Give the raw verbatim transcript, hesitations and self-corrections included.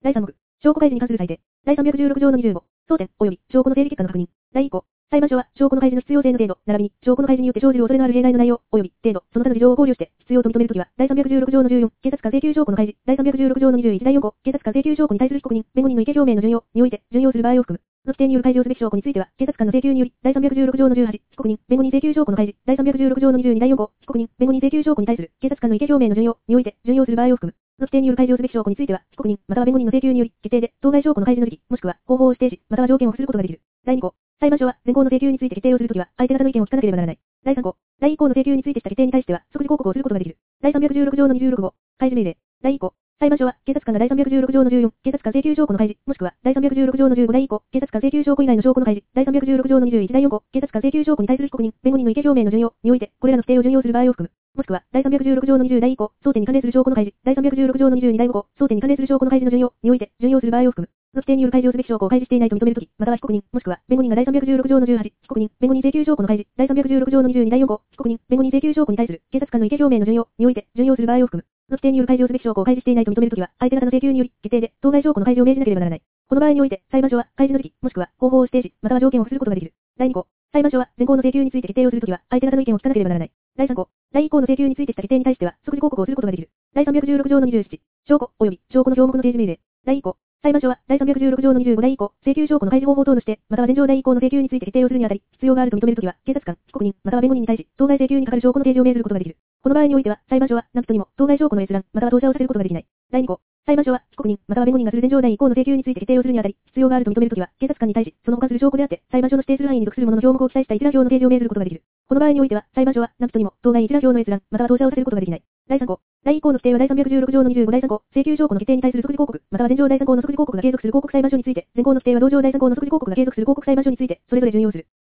だいさん目、証拠開示に関する裁定。だいさんびゃくじゅうろく条のにじゅうご、争点、及び証拠の整理結果の確認。だいい項、裁判所は証拠の開示の必要性の程度、並びに証拠の開示によって生じる恐れのある弊害の内容、及び程度、その他の事情を考慮して必要と認めるときは、だいさんびゃくじゅうろく条のじゅうよん、警察官請求証拠の開示。だいさんびゃくじゅうろく条のにじゅういちだいよん項、警察官請求証拠に対する被告人、弁護人の意見表明の準用において準用する場合を含む。の規定による開示をすべき証拠については、警察官の請求により、だいさんびゃくじゅうろく条のじゅうはち、被告人、弁護人請求証拠の開示。だいさんびゃくじゅうろく条のにじゅうにだいよん項、被告人、弁護人請求証拠に対する警察官の意見表明の準用において準用する場合を含む。の規定による開示をすべき証拠については、被告人、または弁護人の請求により、決定で、当該証拠の開示の時期、もしくは、方法を指定し、または条件を付することができる。だいに項、裁判所は、前項の請求について決定をするときは、相手方の意見を聞かなければならない。だいさん項、だいい項の請求についてした決定に対しては、即時抗告をすることができる。だいさんびゃくじゅうろく条のにじゅうろく号、開示命令。だいい項、裁判所は、警察官がだいさんびゃくじゅうろく条のじゅうよん、警察官請求証拠の開示、もしくは、だいさんびゃくじゅうろく条のじゅうごだい以降、警察官請求証拠以外の証拠の開示、だいさんびゃくじゅうろく条のにじゅういちだいよん項、警察官請求証拠に対する被告人、弁護人の意見表明の準用において、これらの規定を準用する場合を含む。もしくは、だいさんびゃくじゅうろく条のにじゅうだい以降、争点に関連する証拠の開示、だいさんびゃくじゅうろく条のにじゅうにだいご項、争点に関連する証拠の開示の準用において、準用する場合を含む。の規定による開示をすべき証拠を開示していないと認めるとき、または被告人、もしくは、弁護人がだいさんびゃくじゅうろく条のじゅうはち、被告人、弁護人請求証拠の開示、だいさんびゃくじゅうろく条のにじゅうにだいよん項、被告人、弁護人請求証拠に対する警察官の意見表明の準用において、準用する場合を含む。の規定による開示をすべき証拠を開示していないと認めるときは、相手方の請求により、決定で、当該証拠の開示を命じなければならない。この場合において、裁判所は、開示の時期、もしくは、方法を指定し、または条件を付することができる。だいに項、裁判所は、前項の請求について決定をするときは、相手方の意見を聞かなければならない。だいさん項、だいい項の請求についてした決定に対しては、即時抗告をすることができる。だいさんびゃくじゅうろく条のにじゅうなな、証拠、及び、証拠の表目の提示命令。だいい項、裁判所は、だいさんびゃくじゅうろく条のにじゅうごだい以降、請求証拠の開示方法等の指定、または前条だいい項の請求について決定をするにあたり、必要があると認めるときは、警察官、被告人、または弁護人に対し、当該請求に係る証拠の提示を命ずることができる。この場合においては、裁判所は、何とにも、当該証拠の閲覧、または投射をさせることができない。だいに項、裁判所は、被告人、または弁護人がする前条だいい項の請求について決定をするにあたり、必要があると認めるときは、警察官に対し、その他する証拠であって、裁判所の指定する範囲に属するものの表目を記載した一覧表の提示を命ずることができる。この場合においては、裁判所は、何とにも、当該一覧表の閲覧、または投射をさせることができない。だいさん項、だいい項の規定はだいさんびゃくじゅうろく条のにじゅうごだいさん項、請求証拠の決定に対する即時抗告、または前条だいさん項の即時抗告が継続する抗告裁判所について、前項の規定は同条だいさん項の即時抗告が継続する抗告裁判所について、それぞれ準用する。